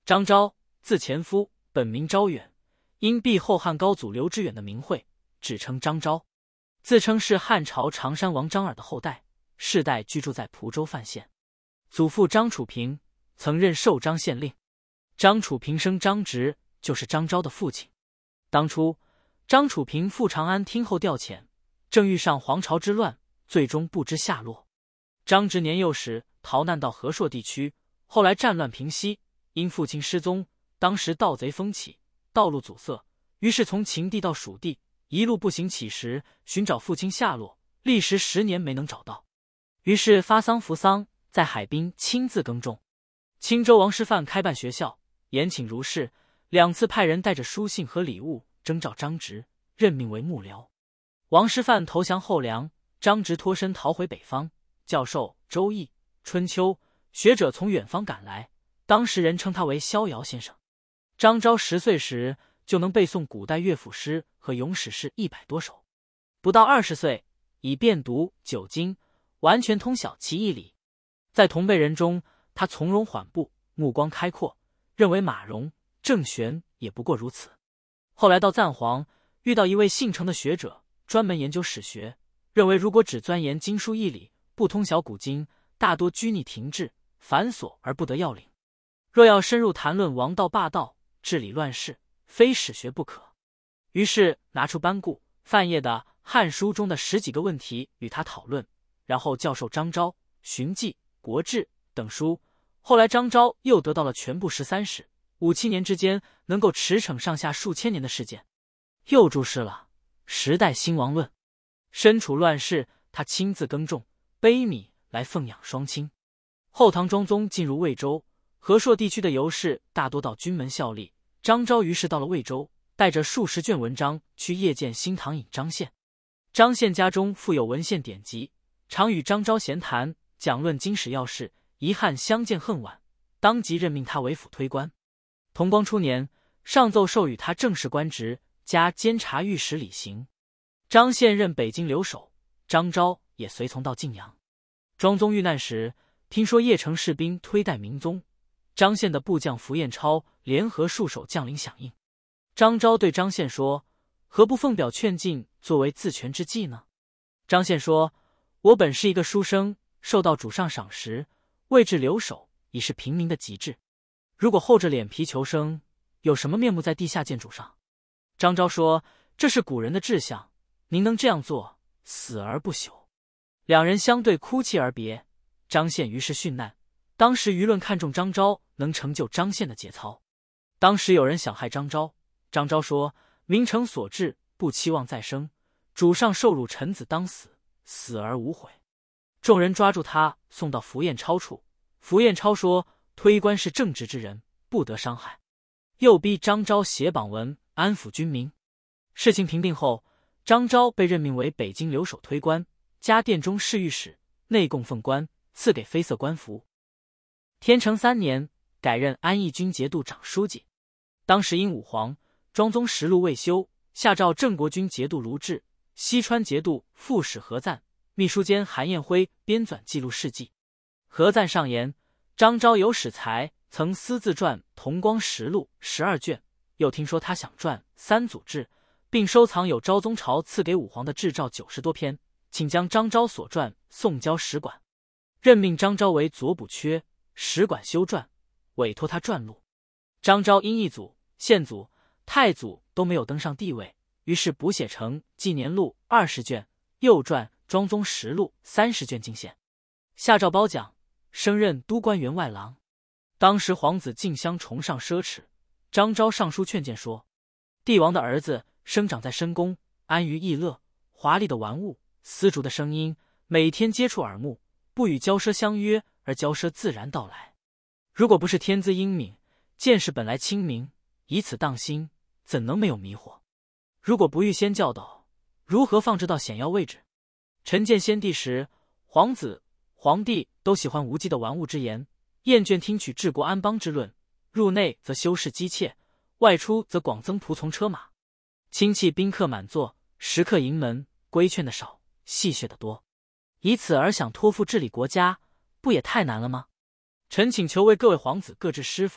张昭，字前夫，本名昭远，因避后汉高祖刘知远的名讳，只称张昭。自称是汉朝常山王张耳的后代，世代居住在蒲州范县。祖父张楚平，曾任寿张县令。张楚平生张直，就是张昭的父亲。当初张楚平赴长安听候调遣，正遇上黄巢之乱，最终不知下落。张直年幼时逃难到和硕地区，后来战乱平息，因父亲失踪，当时盗贼风起，道路阻塞，于是从秦地到蜀地，一路步行乞食，寻找父亲下落，历时10年没能找到，于是发丧扶丧，在海滨亲自耕种。青州王师范开办学校，延请如是，2次派人带着书信和礼物征召张直，任命为幕僚。王师范投降后梁，张直脱身逃回北方，教授《周易》《春秋》，学者从远方赶来，当时人称他为逍遥先生。张昭10岁时就能背诵古代乐府诗和咏史诗100多首，不到20岁已遍读9经，完全通晓其义理。在同辈人中，他从容缓步，目光开阔，认为马融、郑玄也不过如此。后来到赞皇，遇到一位姓程的学者，专门研究史学，认为如果只钻研经书义理，不通晓古今，大多拘泥停滞，繁琐而不得要领。若要深入谈论王道霸道、治理乱世，非史学不可。于是拿出班固、范晔的《汉书》中的10几个问题与他讨论，然后教授张昭《荀记》《国志》等书。后来张昭又得到了全部13史，5、7年之间能够驰骋上下数千年的事件。又注释了《时代兴亡论》。身处乱世，他亲自耕种、秆米来奉养双亲。后唐庄宗进入魏州，和硕地区的游士大多到军门效力，张昭于是到了魏州，带着数十卷文章去谒见新唐尹张宪。张宪家中富有文献典籍，常与张昭闲谈，讲论经史要事。遗憾相见恨晚，当即任命他为府推官。同光初年，上奏授予他正式官职，加监察御史李行。张宪任北京留守，张昭也随从到晋阳。庄宗遇难时，听说邺城士兵推戴明宗，张宪的部将符彦超联合戍守将领响应。张昭对张宪说：“何不奉表劝进，作为自全之计呢？”张宪说：“我本是一个书生，受到主上赏识，位置留守已是平民的极致，如果厚着脸皮求生，有什么面目在地下见主上？”张昭说：“这是古人的志向，您能这样做，死而不朽。”2人相对哭泣而别。张宪于是殉难。当时舆论看重张昭能成就张宪的节操。当时有人想害张昭，张昭说：“名诚所至，不期望再生，主上受辱臣子当死，死而无悔。”众人抓住他，送到符彦超处。符彦超说：“推官是正直之人，不得伤害。”又逼张昭写榜文安抚军民。事情平定后，张昭被任命为北京留守推官，加殿中侍御史，内供奉官，赐给绯色官服。天成3年，改任安义军节度长书记。当时因武皇、庄宗实录未修，下诏郑国军节度卢志、西川节度副使何赞、秘书监韩彦辉编纂记录事迹。何赞上言，张昭有史才，曾私自撰《同光实录》12卷，又听说他想撰《三祖志》，并收藏有昭宗朝赐给武皇的制诏90多篇，请将张昭所撰送交史馆，任命张昭为左补阙，史馆修撰，委托他撰录。张昭因义祖、宪祖、太祖都没有登上帝位，于是补写成《纪年录》20卷，又撰《庄宗实录》30卷进献，下诏褒奖，升任都官员外郎。当时皇子竞相崇尚奢侈，张昭上书劝谏说：“帝王的儿子生长在深宫，安于逸乐，华丽的玩物、丝竹的声音，每天接触耳目，不与骄奢相约，而骄奢自然到来。如果不是天资英敏，见识本来清明，以此当心，怎能没有迷惑？如果不预先教导，如何放置到显要位置？臣见先帝时，皇子、皇帝都喜欢无稽的玩物之言，厌倦听取治国安邦之论，入内则修饰机切，外出则广增仆从车马，亲戚宾客满座，食客盈门，规劝的少，戏谑的多，以此而想托付治理国家，不也太难了吗？臣请求为各位皇子各置师傅，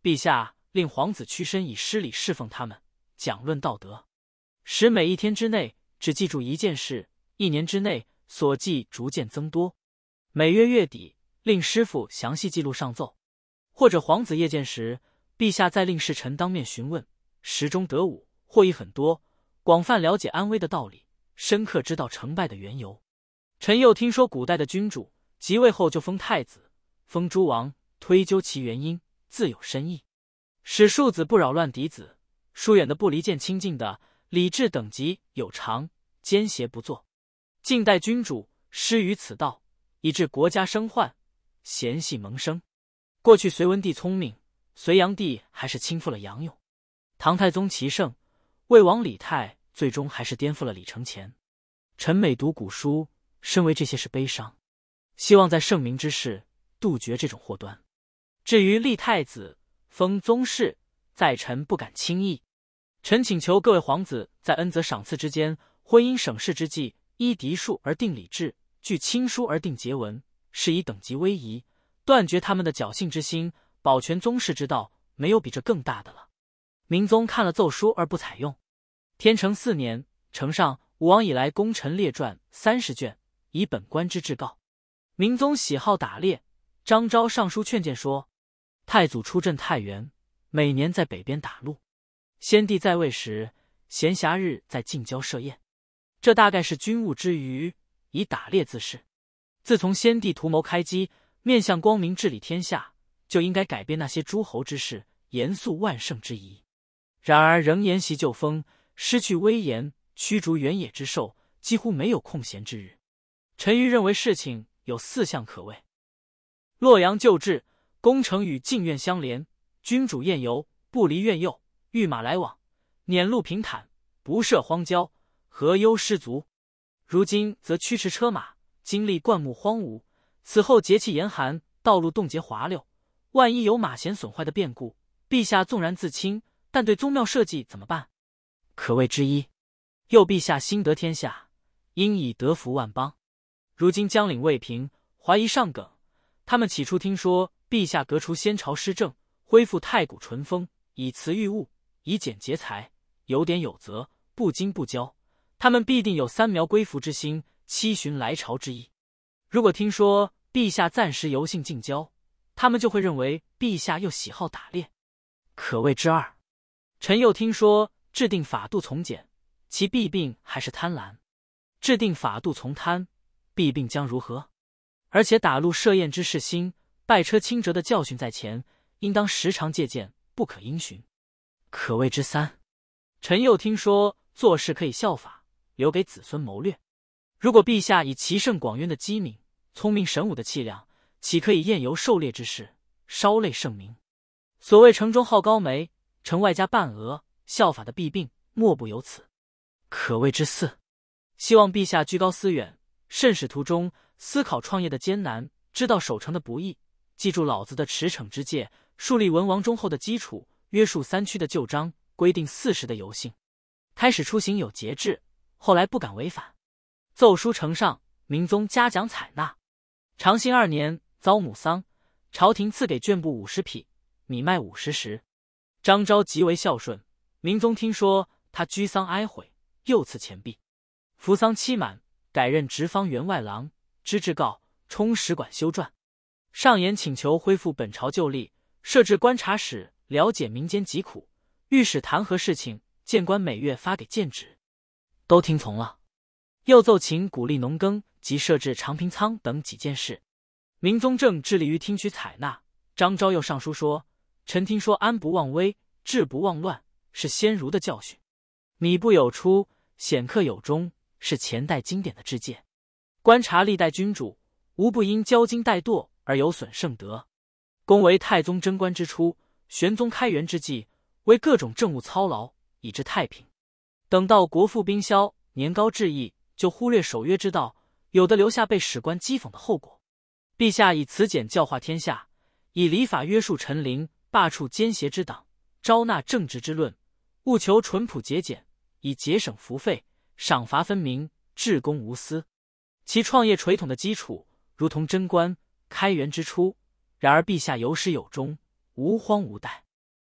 陛下令皇子屈身以施礼侍奉他们，讲论道德，使每一天之内只记住一件事，1年之内所记逐渐增多。每月月底令师傅详细记录上奏，或者皇子夜见时，陛下再令侍臣当面询问，时中得午，获益很多，广泛了解安危的道理，深刻知道成败的缘由。臣又听说古代的君主即位后就封太子，封诸王，推究其原因，自有深意，使庶子不扰乱嫡子，疏远的不离间亲近的，礼制等级有常，奸邪不作。近代君主失于此道，以致国家生患，嫌隙萌生。过去隋文帝聪明，隋炀帝还是倾覆了杨勇，唐太宗奇圣，魏王李泰最终还是颠覆了李承乾。臣每读古书，深为这些事悲伤，希望在圣明之世杜绝这种祸端。至于立太子、封宗室，在臣不敢轻易。臣请求各位皇子在恩泽赏赐之间，婚姻省事之际，依嫡庶而定礼制，据亲疏而定节文，是以等级威仪，断绝他们的侥幸之心，保全宗室之道，没有比这更大的了。明宗看了奏书而不采用。天成4年，呈上武王以来功臣列传30卷，以本官之至告。明宗喜好打猎，张昭上书劝谏说，太祖出镇太原，每年在北边打鹿。先帝在位时，闲暇日在近郊设宴，这大概是军务之余，以打猎自恃。自从先帝图谋开基，面向光明治理天下，就应该改变那些诸侯之事，严肃万圣之仪。然而仍沿袭旧风，失去威严，驱逐原野之兽，几乎没有空闲之日。臣愚认为事情有4项可谓：洛阳旧制，宫城与禁苑相连，君主宴游，不离苑囿，御马来往，辇路平坦，不涉荒郊，何忧失足？如今则驱驰车马，经历灌木荒芜，此后节气严寒，道路冻结滑溜，万一有马衔损坏的变故，陛下纵然自清，但对宗庙社稷怎么办？可谓之一。又陛下兴得天下，应以德服万邦。如今江岭未平，怀疑上梗，他们起初听说陛下革除先朝施政，恢复太古淳风，以慈御物，以俭节财，有典有责，不惊不骄，他们必定有三苗归服之心，期寻来朝之意。如果听说陛下暂时游幸近郊，他们就会认为陛下又喜好打猎，可谓之二。臣又听说制定法度从简，其弊病还是贪婪。制定法度从贪，弊病将如何？而且打鹿设宴之事兴，拜车轻折的教训在前，应当时常借鉴，不可因循，可谓之三。臣又听说做事可以效法，留给子孙谋略。如果陛下以奇胜广渊的机敏，聪明神武的气量，岂可以宴游狩猎之事，稍累圣明？所谓城中好高梅，城外加半鹅，效法的弊病莫不有此，可谓之四。希望陛下居高思远，慎使途中，思考创业的艰难，知道守成的不易，记住老子的驰骋之戒，树立文王忠厚的基础，约束3区的旧章，规定40的游幸。开始出行有节制，后来不敢违反。奏书呈上，明宗嘉奖采纳。长兴2年，遭母丧，朝廷赐给眷部50匹，米麦50石。张昭极为孝顺，明宗听说他居丧哀悔，又赐钱币。服丧期满，改任直方员外郎，知制告，充使馆修撰。上言请求恢复本朝旧例，设置观察使，了解民间疾苦，御史弹劾事情，谏官每月发给谏旨，都听从了。又奏请鼓励农耕及设置长平仓等几件事。明宗正致力于听取采纳。张昭又上书说，臣听说安不忘危，治不忘乱，是先儒的教训，米不有出，显克有终，是前代经典的制戒。观察历代君主，无不因骄矜怠惰而有损圣德。公为太宗贞观之初，玄宗开元之际，为各种政务操劳，以致太平。等到国富兵消，年高志毅，就忽略守约之道，有的留下被史官讥讽的后果。陛下以慈简教化天下，以礼法约束臣临，罢黜奸邪之党，招纳正直之论，务求淳朴节俭，以节省服费，赏罚分明，治公无私。其创业垂统的基础，如同贞观开元之初。然而陛下有始有终，无荒无殆。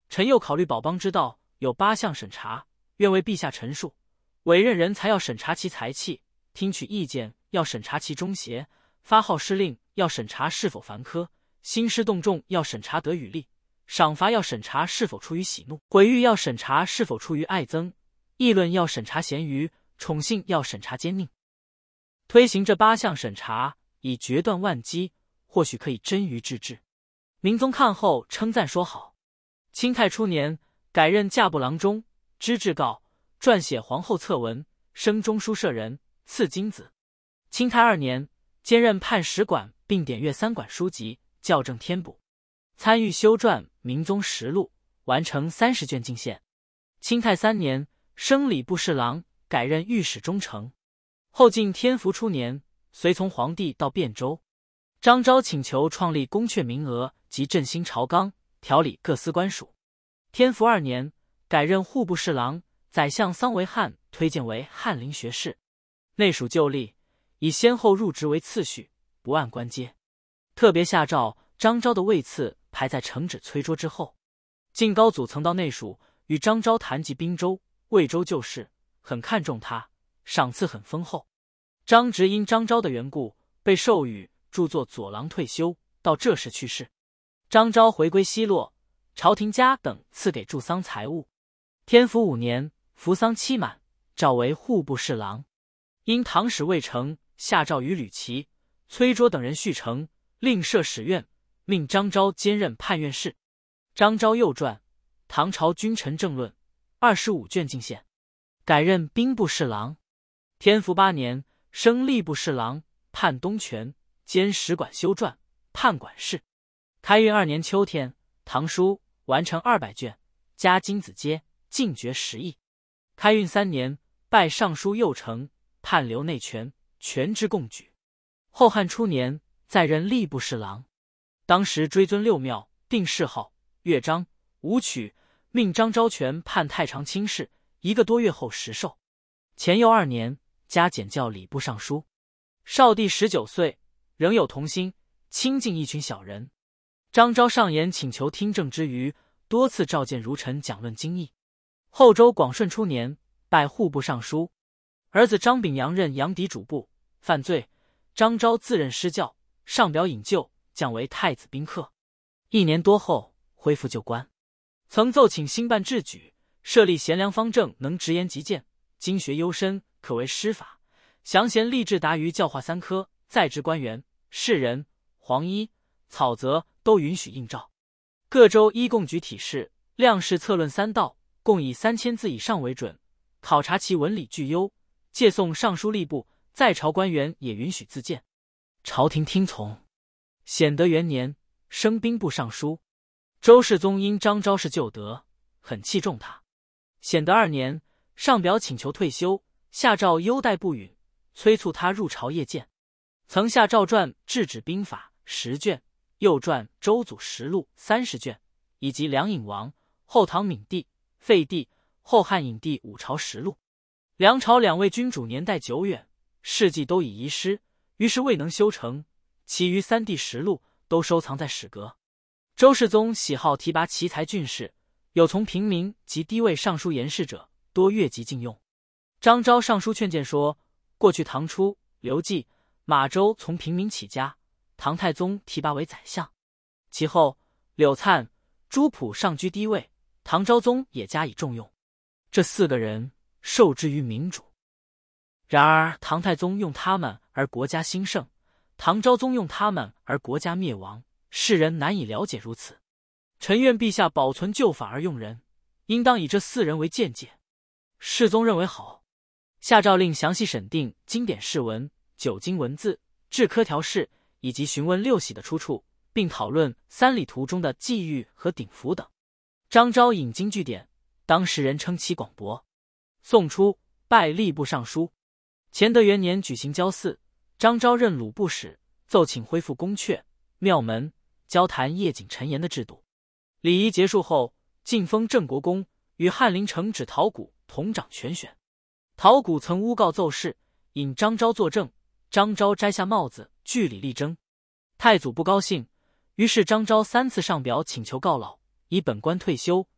臣又考虑保邦之道，有8项审查，愿为陛下陈述。委任人才要审查其才气，听取意见要审查其忠邪，发号施令要审查是否繁苛，兴师动众要审查德与力，赏罚要审查是否出于喜怒，毁誉要审查是否出于爱憎，议论要审查咸愚，宠幸要审查奸佞。推行这8项审查，以决断万机，或许可以臻于治治。明宗看后称赞说好。清太初年，改任驾部郎中，知制告，撰写皇后策文，升中书舍人，赐金子。清太2年，兼任判史馆并典阅3馆书籍，校正添补，参与修撰《明宗实录》，完成30卷进献。清太3年，升礼部侍郎，改任御史中丞。后晋天福初年，随从皇帝到汴州。张昭请求创立宫阙名额及振兴朝纲，调理各司官属。天福2年，改任户部侍郎，宰相桑维汉推荐为翰林学士。内属旧例，以先后入职为次序，不按官阶。特别下诏张昭的位次排在承旨崔杼之后。晋高祖曾到内属与张昭谈及滨州、魏州旧事，很看重他，赏赐很丰厚。张直因张昭的缘故，被授予著作左郎退休，到这时去世。张昭回归西洛，朝廷家等赐给助丧财物。天福5年，服丧期满，召为户部侍郎。因唐使未成，下诏于吕琦、崔杼等人续成，另设史院，命张昭兼任判院事。张昭又撰《唐朝君臣政论》25卷进献，改任兵部侍郎。天福8年，升吏部侍郎，判东权，兼史馆修撰，判馆事。开运2年秋天，唐书完成200卷，加金子阶，进爵10邑。开运3年，拜尚书右丞，判留内权，权之共举。后汉初年，再任吏部侍郎。当时追尊六庙，定谥号、乐章、武曲，命张昭权判太常卿事，1个多月后实授。乾佑2年，加检校礼部尚书。少帝19岁，仍有童心，亲近一群小人。张昭上言请求听政之余，多次召见儒臣讲论经义。后周广顺初年，拜户部尚书。儿子张炳阳任阳翟主簿，犯罪，张昭自任施教，上表引咎，降为太子宾客。1年多后，恢复旧官。曾奏请兴办制举，设立贤良方正，能直言极谏，经学幽深，可为师法。详贤立志达于教化3科，在职官员、士人、黄衣、草泽都允许应召。各州依贡举体式，量试策论3道，共以3000字以上为准，考察其文理俱优。借送尚书吏部，在朝官员也允许自荐，朝廷听从。显德元年，升兵部尚书。周世宗因张昭是旧德，很器重他。显德2年，上表请求退休，下诏优待不允，催促他入朝谒见。曾下诏传《制止兵法》10卷，又传《周祖实录》30卷，以及梁颖王、后唐闵帝、废帝、后汉颖帝5朝实录。梁朝2位君主年代久远，事迹都已遗失，于是未能修成，其余3帝实录都收藏在史阁。周世宗喜好提拔奇才俊士，有从平民及低位尚书言事者，多越级禁用。张昭上书劝谏说，过去唐初刘季、马周从平民起家，唐太宗提拔为宰相，其后柳粲、朱普上居低位，唐昭宗也加以重用。这4个人受制于民主。然而唐太宗用他们而国家兴盛，唐昭宗用他们而国家灭亡，世人难以了解如此。臣愿陛下保存旧法而用人，应当以这4人为鉴戒。世宗认为好，下诏令详细审定经典释文、九经文字、制科条式以及询问六喜的出处，并讨论3礼图中的际遇和鼎服等。张昭引经据典，当时人称其广博。宋初拜吏部尚书。乾德元年举行郊祀，张昭任鲁部使，奏请恢复宫阙、庙门、交谈夜景陈言的制度。礼仪结束后，晋封郑国公，与翰林承旨陶谷同掌权选。陶谷曾诬告奏事，引张昭作证，张昭摘下帽子，据理力争。太祖不高兴，于是张昭3次上表请求告老，以本官退休，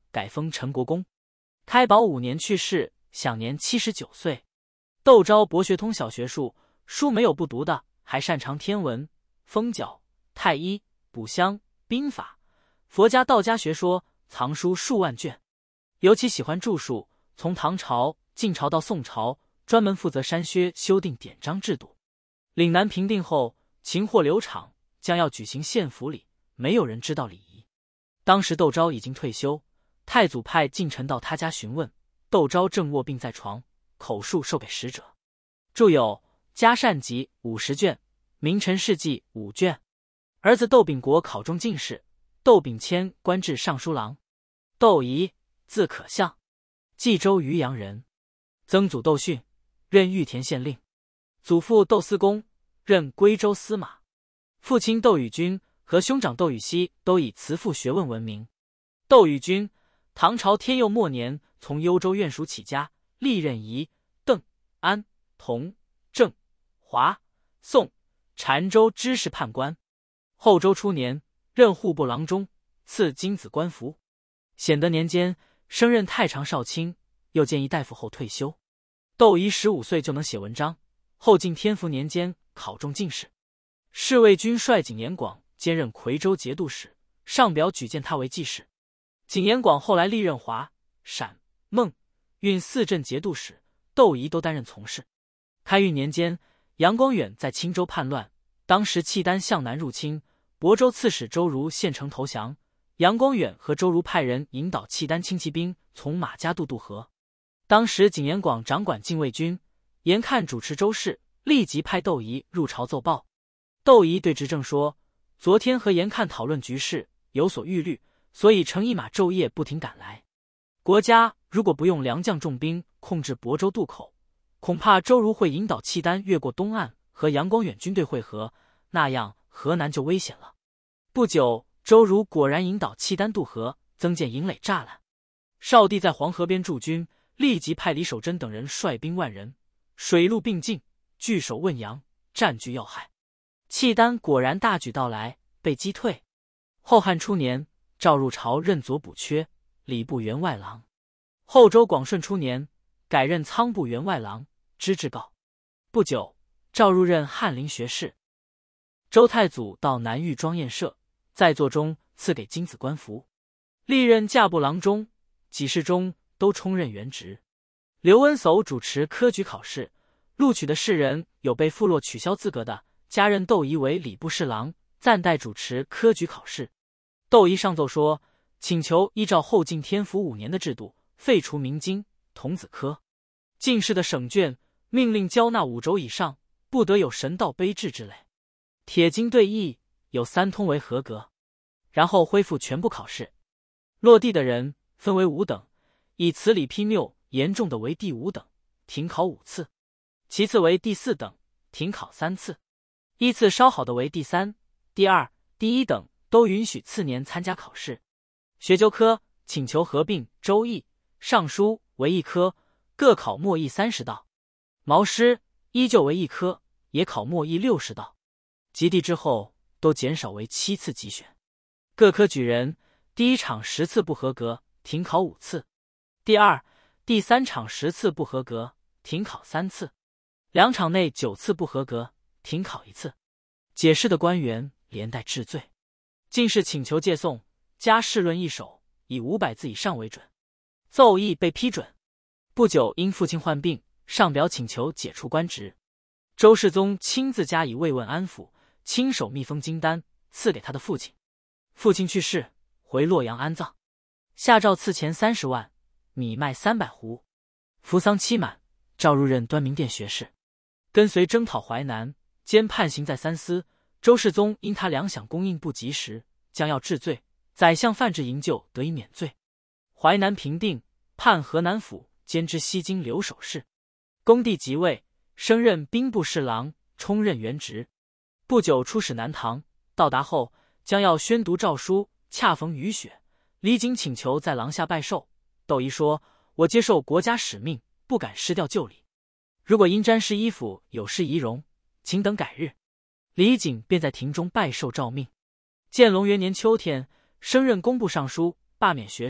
改封陈国公。开宝5年去世，享年79岁。窦昭博学通晓学术，书没有不读的，还擅长天文、风角、太医、卜香、兵法、佛家道家学说，藏书数万卷。尤其喜欢著述，从唐朝、晋朝到宋朝，专门负责删削修订典章制度。岭南平定后，秦祸流场，将要举行献俘礼，没有人知道礼仪。当时窦昭已经退休，太祖派近臣到他家询问，窦昭正卧病在床，口述授给使者。著有《嘉善集》50卷，《名臣事迹》5卷。儿子窦秉国考中进士，窦秉谦官至尚书郎。窦仪，字可相，冀州渔阳人。曾祖窦训，任玉田县令；祖父窦思公，任归州司马。父亲窦宇君和兄长窦禹锡都以辞赋学问闻名。窦宇君，唐朝天佑末年从幽州院署起家，历任仪、邓、安、同、郑、华、宋、澶州知事判官。后周初年，任户部郎中，赐金子官服。显德年间，升任太常少卿，又兼一大夫后退休。窦仪15岁就能写文章，后晋天福年间考中进士。侍卫军帅景延广兼任夔州节度使，上表举荐他为记事。景延广后来历任华、陕、孟、运4镇节度使，窦仪都担任从事。开运年间，杨光远在青州叛乱，当时契丹向南入侵，亳州刺史周儒献城投降，杨光远和周儒派人引导契丹轻骑兵从马家渡渡河。当时景延广掌管禁卫军，严看主持州事，立即派窦仪入朝奏报。窦仪对执政说，昨天和严看讨论局势，有所预虑，所以乘一马昼夜不停赶来。国家如果不用良将重兵控制亳州渡口，恐怕周儒会引导契丹越过东岸和杨光远军队会合，那样河南就危险了。不久，周儒果然引导契丹渡河，增建营垒栅栏。少帝在黄河边驻军，立即派李守贞等人率兵10000人，水陆并进，据守汶阳，占据要害。契丹果然大举到来，被击退。后汉初年，赵入朝任左补阙、礼部员外郎。后周广顺初年，改任仓部员外郎，知制告。不久，赵入任翰林学士。周太祖到南豫庄宴社，在座中赐给金子官服，历任驾部郎中、给事中都充任原职。刘温叟主持科举考试，录取的士人有被副落取消资格的，加任窦仪为礼部侍郎，暂代主持科举考试。窦仪上奏说，请求依照后晋天福5年的制度，废除明经、童子科。进士的省卷命令交纳5轴以上，不得有神道碑志之类。铁经对弈有3通为合格，然后恢复全部考试。落第的人分为5等，以词理批谬严重的为第5等，停考5次；其次为第4等，停考3次；依次稍好的为第3、第2、第1等，都允许次年参加考试。学究科请求合并周易、尚书为一科，各考末易30道；毛诗依旧为一科，也考末易60道。及第之后都减少为7次集选。各科举人第1场10次不合格，停考5次；第2、第3场10次不合格，停考3次；2场内9次不合格，停考1次。解释的官员连带治罪。进士请求借送，加试论一首，以500字以上为准。奏议被批准。不久，因父亲患病，上表请求解除官职。周世宗亲自加以慰问安抚，亲手密封金丹，赐给他的父亲。父亲去世，回洛阳安葬。下诏赐钱30万，米麦300斛。服丧期满，诏入任端明殿学士，跟随征讨淮南，兼判刑在三司。周世宗因他粮饷供应不及时，将要治罪，宰相范质营救，得以免罪。淮南平定，判河南府兼知西京留守事。恭帝即位，升任兵部侍郎，充任原职。不久出使南唐，到达后将要宣读诏书，恰逢雨雪，李璟请求在廊下拜寿。窦仪说：“我接受国家使命，不敢失掉旧礼。如果因沾湿衣服有失仪容，请等改日。”李璟便在庭中拜寿诏命。建隆元年秋天，升任工部尚书，罢免学士，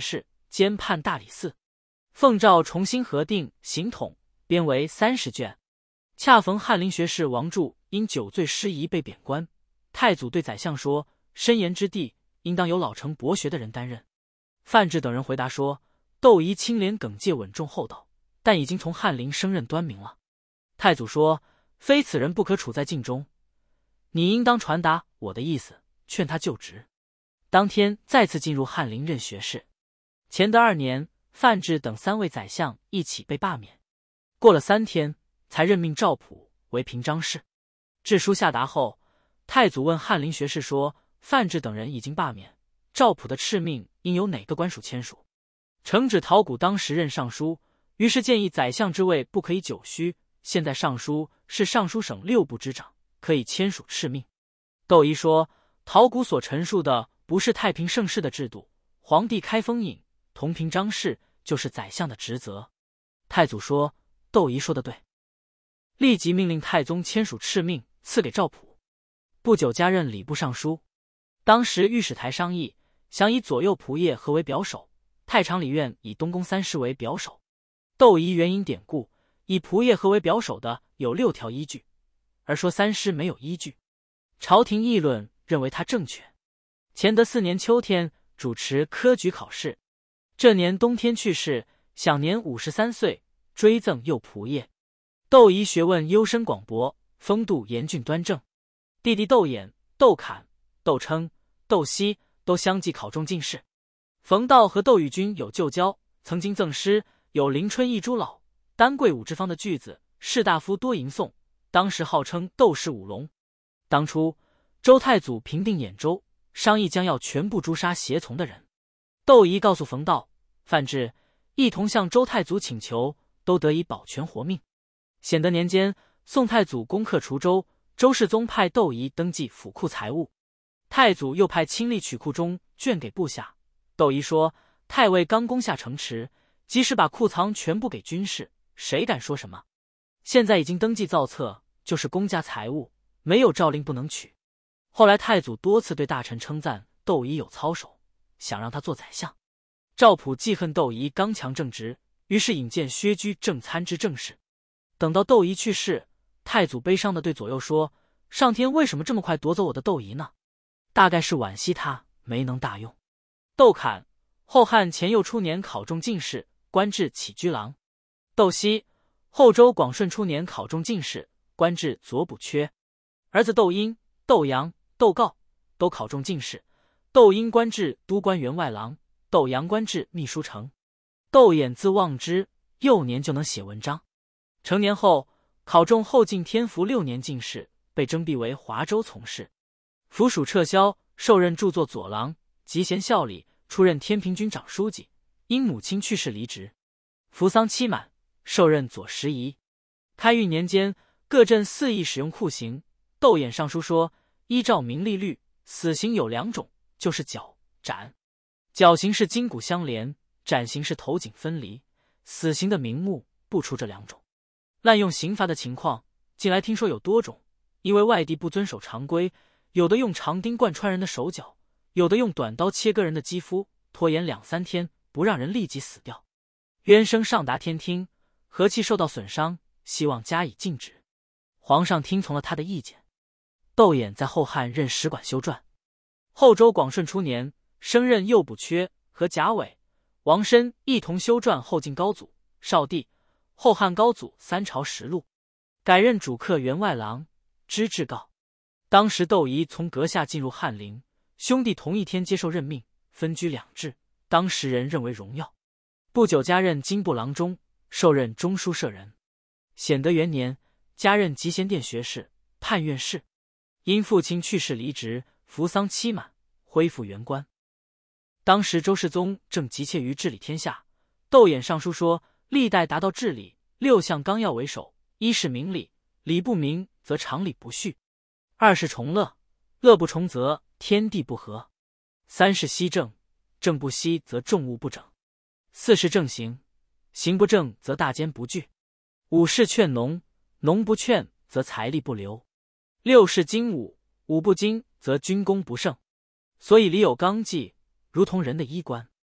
兼判大理寺。奉诏重新核定刑统，编为30卷。恰逢翰林学士王柱因酒醉失仪被贬官，太祖对宰相说：“深盐之地，应当有老成博学的人担任。”范质等人回答说：“窦仪清廉耿介，稳重厚道，但已经从翰林升任端明了。”太祖说：“非此人不可处在境中，你应当传达我的意思，劝他就职。”当天再次进入翰林任学士。乾德2年，范质等3位宰相一起被罢免。过了3天，才任命赵普为平章事。制书下达后，太祖问翰林学士说：“范质等人已经罢免，赵普的敕命应由哪个官署签署？”承旨陶谷当时任尚书，于是建议宰相之位不可以久虚，现在尚书是尚书省6部之长，可以签署敕命。窦仪说：“陶谷所陈述的不是太平盛世的制度，皇帝开封尹同平章事就是宰相的职责。”太祖说：“窦仪说的对。”立即命令太宗签署敕命，赐给赵普。不久加任礼部尚书。当时御史台商议，想以左右仆射合为表首，太常理院以东宫3师为表首。窦仪援引典故，以仆射合为表首的有6条依据，而说3师没有依据。朝廷议论，认为他正确。乾德4年秋天，主持科举考试。这年冬天去世，享年53岁，追赠右仆射。窦仪学问幽深广博，风度严峻端正。弟弟窦衍、窦侃、窦称、窦熙都相继考中进士。冯道和窦宇君有旧交，曾经赠诗，有临春一株老，丹桂五之方的句子，士大夫多吟诵，当时号称窦氏五龙。当初周太祖平定兖州，商议将要全部诛杀胁从的人。窦仪告诉冯道、范质，一同向周太祖请求，都得以保全活命。显德年间，宋太祖攻克滁州，周世宗派窦仪登记府库财物，太祖又派亲历取库中卷给部下。窦仪说：“太尉刚攻下城池，即使把库藏全部给军士，谁敢说什么？现在已经登记造册，就是公家财物，没有诏令不能取。”后来太祖多次对大臣称赞窦仪有操守，想让他做宰相。赵普记恨窦仪刚强正直，于是引荐薛居正参知政事。等到窦仪去世，太祖悲伤地对左右说：“上天为什么这么快夺走我的窦仪呢？大概是惋惜他没能大用。”窦侃，后汉乾佑初年考中进士，官至起居郎。窦熙，后周广顺初年考中进士，官至左补阙。儿子窦婴、窦阳、窦诰都考中进士。窦婴官至都官员外郎，窦阳官至秘书丞。窦衍字望之，幼年就能写文章。成年后考中后晋天福6年进士，被征辟为华州从事。府属撤销，受任著作左郎，集贤效力，出任天平军长书记。因母亲去世离职。服丧期满，受任左拾遗。开运年间，各镇肆意使用酷刑。窦衍上书说：“依照明历律，死刑有2种，就是绞、斩。绞刑是筋骨相连，斩刑是头颈分离。死刑的名目不出这2种。”滥用刑罚的情况，近来听说有多种，因为外地不遵守常规，有的用长钉贯穿人的手脚，有的用短刀切割人的肌肤，拖延2-3天，不让人立即死掉。冤声上达天听，和气受到损伤，希望加以禁止。皇上听从了他的意见。窦衍在后汉任使馆修撰。后周广顺初年，升任右补阙，和贾伟、王申一同修撰后晋高祖、少帝、后汉高祖3朝实录，改任主客员外郎，知制告。当时窦仪从阁下进入翰林，兄弟同一天接受任命，分居2制，当时人认为荣耀。不久加任金部郎中，受任中书舍人。显德元年，加任集贤殿学士、判院士。因父亲去世离职，服丧期满，恢复原官。当时周世宗正急切于治理天下，窦衍上书说：“历代达到治理6项纲要为首，一是明理，理不明则常理不序；二是重乐，乐不重则天地不和；三是羲正，正不羲则众物不整；四是正行，行不正则大奸不惧；五是劝农，农不劝则财力不流；六是精武，武不精则军功不胜。所以礼有纲纪，如同人的衣冠。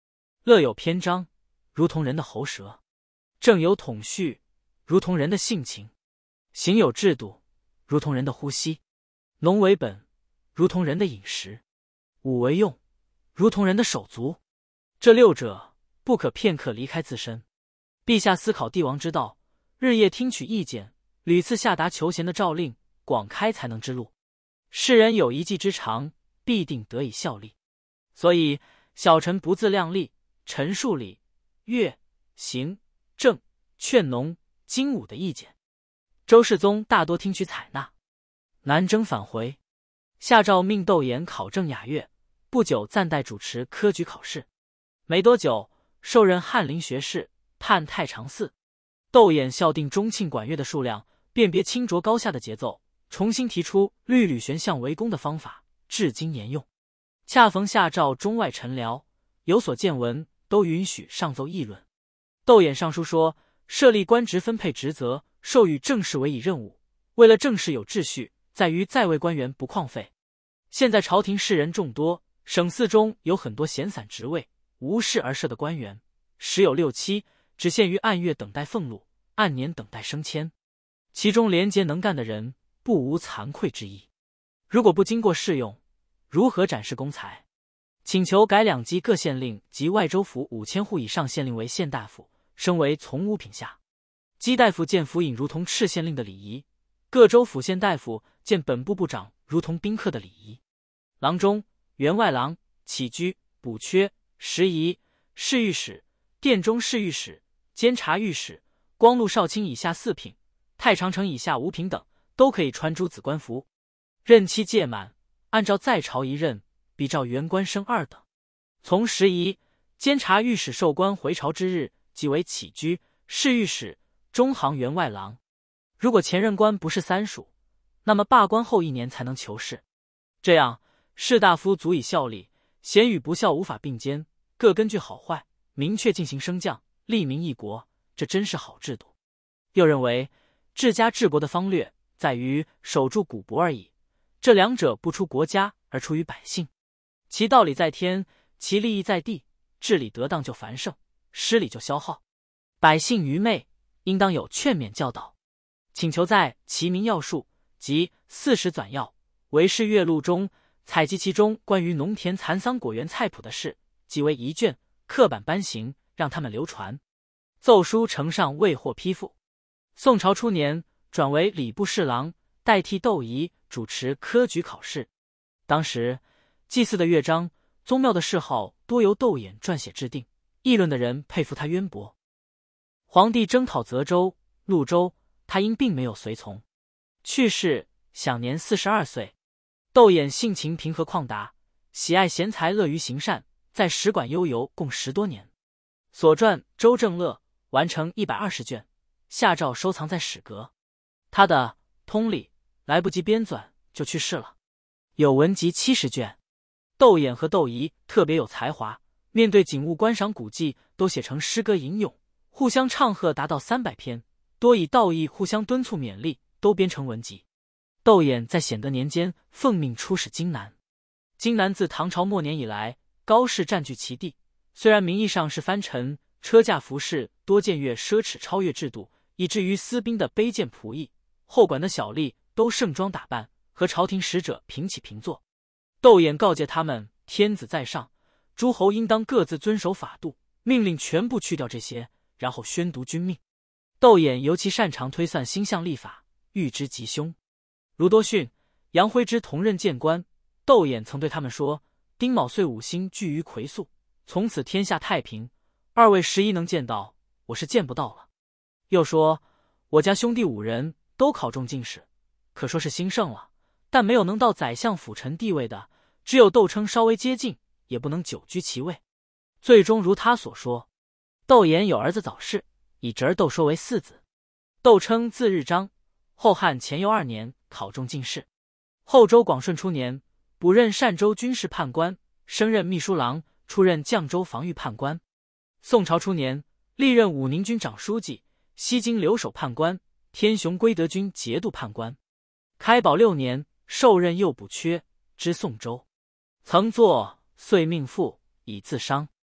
乐有篇章，如同人的喉舌；政有统序，如同人的性情；行有制度，如同人的呼吸；农为本，如同人的饮食；武为用，如同人的手足。这六者不可片刻离开自身。陛下思考帝王之道，日夜听取意见，屡次下达求贤的诏令，广开才能之路。世人有一技之长，必定得以效力。所以小臣不自量力，陈述礼、乐、刑、政、劝农、经武的意见。周世宗大多听取采纳。南征返回，下诏命窦衍考证雅乐，不久暂代主持科举考试。没多久，授任翰林学士，判太常寺。窦衍校定中庆管乐的数量，辨别清浊高下的节奏，重新提出律吕悬象为功的方法，至今沿用。恰逢下诏中外臣僚有所见闻，都允许上奏议论。窦衍上书说，设立官职分配职责，授予正式委以任务，为了政事有秩序，在于在位官员不旷废。现在朝廷士人众多，省寺中有很多闲散职位，无事而设的官员，时有6、7，只限于按月等待俸禄，按年等待升迁。其中廉洁能干的人，不无惭愧之意。如果不经过试用，如何展示公才？请求改两畿各县令及外州府5000户以上县令为县大夫，升为从五品下。畿大夫见府尹如同敕县令的礼仪，各州府县大夫见本部部长如同宾客的礼仪。郎中、员外郎、起居、补缺、拾遗、侍御史、殿中侍御史、监察御史、光禄少卿以下4品，太常丞以下5品等，都可以穿朱紫官服。任期届满，按照在朝一任，比照原官升2等。从拾遗、监察御史授官回朝之日，即为起居、侍御史、中行员外郎。如果前任官不是3属，那么罢官后1年才能求仕。这样士大夫足以效力，贤与不孝无法并肩，各根据好坏，明确进行升降，利民益国，这真是好制度。又认为治家治国的方略在于守住古帛而已，这两者不出国家而出于百姓，其道理在天，其利益在地，治理得当就繁盛，失礼就消耗。百姓愚昧，应当有劝勉教导。请求在《齐民要术》及40纂要、韦氏月录中采集其中关于农田蚕桑果园菜谱的事，即为一卷，刻板颁行，让他们流传。奏书呈上未获批复。宋朝初年转为礼部侍郎，代替窦仪主持科举考试。当时祭祀的乐章、宗庙的谥号多由窦衍撰写制定，议论的人佩服他渊博。皇帝征讨泽州、潞州，他因并没有随从，去世享年42岁。窦衍性情平和旷达，喜爱贤才，乐于行善，在使馆悠游共10多年。所传《周正乐》完成120卷，下诏收藏在史阁。他的《通礼》来不及编纂就去世了，有文集70卷。窦衍和窦仪特别有才华，面对景物观赏古迹都写成诗歌吟咏，互相唱和达到300篇，多以道义互相敦促勉励，都编成文集。窦衍在显德年间奉命出使荆南。荆南自唐朝末年以来，高氏占据其地，虽然名义上是藩臣，车驾服饰多僭越奢侈超越制度，以至于私兵的卑贱仆役，后馆的小吏都盛装打扮，和朝廷使者平起平坐。窦衍告诫他们，天子在上，诸侯应当各自遵守法度，命令全部去掉这些，然后宣读君命。窦衍尤其擅长推算星象历法，预知吉凶。卢多逊、杨辉之同任谏官，窦衍曾对他们说，丁卯岁5星聚于癸宿，从此天下太平。2位11能见到，我是见不到了。又说，我家兄弟5人都考中进士，可说是兴盛了，但没有能到宰相辅臣地位的，只有窦称稍微接近，也不能久居其位。最终如他所说，窦衍有儿子早逝，以侄儿窦说为4子。窦称字日章，后汉乾佑2年考中进士。后周广顺初年补任单州军事判官，升任秘书郎，出任绛州防御判官。宋朝初年历任武宁军长书记、西京留守判官、天雄归德军节度判官。开宝6年受任右补缺，知宋州。曾作《岁命赋》以自伤。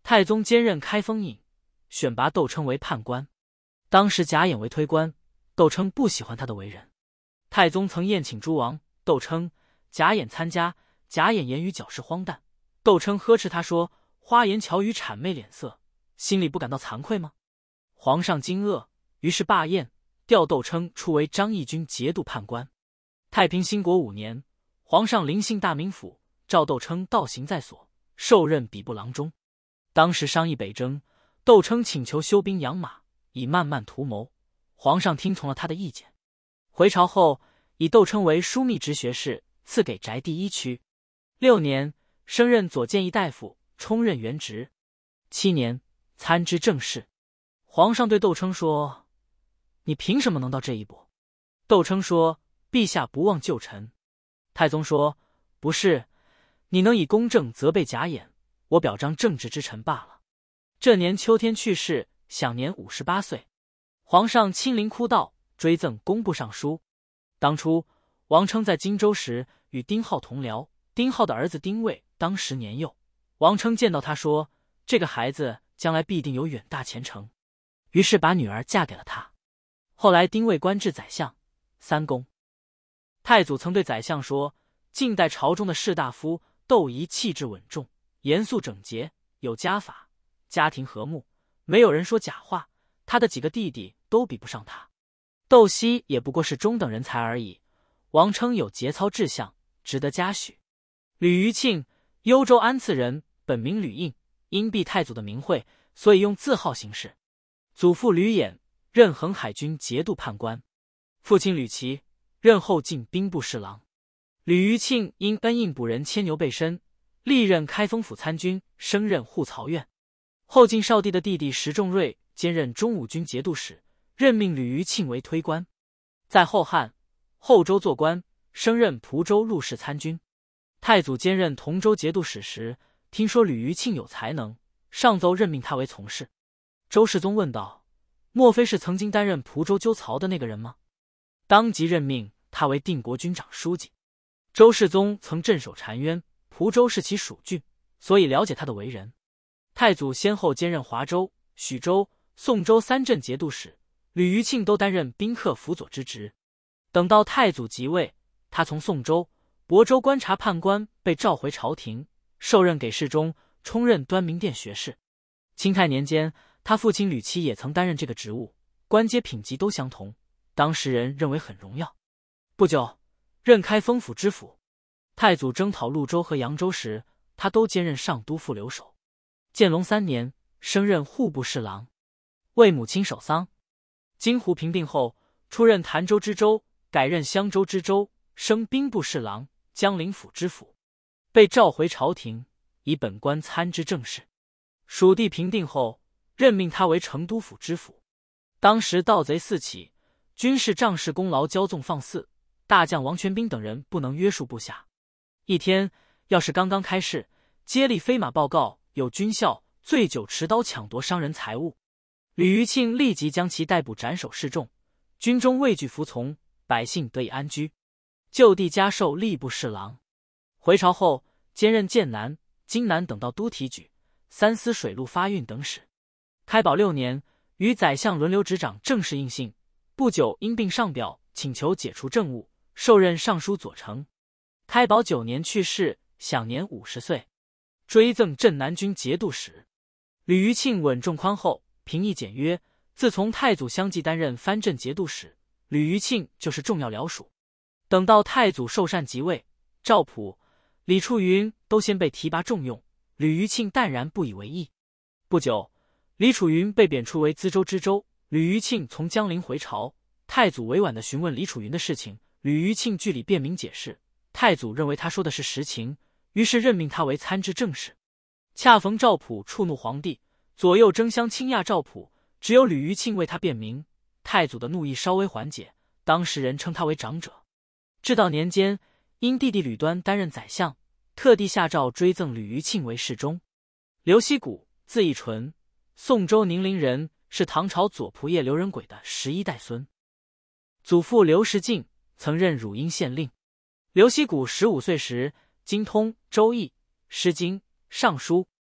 太宗兼任开封尹，选拔窦称为判官。当时贾演为推官，窦称不喜欢他的为人。太宗曾宴请诸王，窦称、贾演参加，贾演言语矫饰荒诞，窦称呵斥他说：“花言巧语，谄媚脸色，心里不感到惭愧吗？”皇上惊愕，于是罢宴，调窦称出为张义军节度判官。太平兴国5年，皇上临幸大名府，召窦称道行在所，受任比部郎中。当时商议北征，窦称请求休兵养马，以慢慢图谋。皇上听从了他的意见。回朝后，以窦称为枢密直学士，赐给宅第1区。6年，升任左谏议大夫，充任原职。7年，参知政事。皇上对窦称说：“你凭什么能到这一步？”窦称说：“陛下不忘旧臣。”太宗说：“不是，你能以公正责备贾演，我表彰正直之臣罢了。”这年秋天去世，享年58岁。皇上亲临哭悼，追赠工部尚书。当初王称在荆州时，与丁浩同僚，丁浩的儿子丁谓当时年幼，王称见到他说：“这个孩子将来必定有远大前程。”于是把女儿嫁给了他。后来丁谓官至宰相、三公。太祖曾对宰相说：“近代朝中的士大夫窦仪气质稳重，严肃整洁，有家法，家庭和睦，没有人说假话。他的几个弟弟都比不上他。窦熙也不过是中等人才而已。王称有节操志向，值得嘉许。”吕余庆，幽州安次人，本名吕应，因避太祖的名讳，所以用字号行事。祖父吕演，任恒海军节度判官；父亲吕琦，任后进兵部侍郎。吕余庆因恩应补人牵牛背身，历任开封府参军，升任护曹院。后晋少帝的弟弟石重瑞兼任中武军节度使，任命吕余庆为推官。在后汉，后周做官，升任蒲州陆氏参军。太祖兼任同州节度使时，听说吕余庆有才能，上奏任命他为从事。周世宗问道：“莫非是曾经担任蒲州纠曹的那个人吗？”当即任命他为定国军长书记。周世宗曾镇守澶渊，蒲州是其属郡，所以了解他的为人。太祖先后兼任华州、许州、宋州3镇节度使，吕余庆都担任宾客辅佐之职。等到太祖即位，他从宋州、亳州观察判官被召回朝廷，受任给事中，充任端明殿学士。清太年间，他父亲吕琦也曾担任这个职务，官阶品级都相同，当时人认为很荣耀。不久，任开封府知府。太祖征讨潞州和扬州时，他都兼任上都副留守。建隆3年，升任户部侍郎，为母亲守丧。金湖平定后，出任潭州知州，改任襄州知州，升兵部侍郎、江陵府知府，被召回朝廷，以本官参知政事。蜀地平定后，任命他为成都府知府。当时盗贼四起，军事仗势功劳骄纵放肆，大将王全斌等人不能约束部下。一天，要是刚刚开市，接力飞马报告有军校醉酒持刀抢夺商人财物，吕余庆立即将其逮捕斩首示众，军中畏惧服从，百姓得以安居。就地加授吏部侍郎。回朝后，兼任剑南、荆南等道都提举、三司水陆发运等使。开宝6年，与宰相轮流执掌政事印信，不久因病上表请求解除政务，受任尚书左丞。开宝9年去世，享年50岁，追赠镇南军节度使。吕余庆稳重宽厚，平易简约。自从太祖相继担任藩镇节度使，吕余庆就是重要僚属。等到太祖寿禅即位，赵普、李处云都先被提拔重用，吕余庆淡然不以为意。不久，李处云被贬黜为资州知州，吕余庆从江陵回朝，太祖委婉地询问李处云的事情，吕余庆据理辩明解释，太祖认为他说的是实情，于是任命他为参知政事。恰逢赵普触怒皇帝，左右争相倾轧赵普，只有吕余庆为他辩明，太祖的怒意稍微缓解，当时人称他为长者。至道年间，因弟弟吕端担任宰相，特地下诏追赠吕余庆为侍中。刘希古，字义纯，宋州宁陵人，是唐朝左仆射刘仁轨的11代孙。祖父刘石敬曾任汝阴县令。刘希古15岁时精通《周易》《诗经》《尚书》，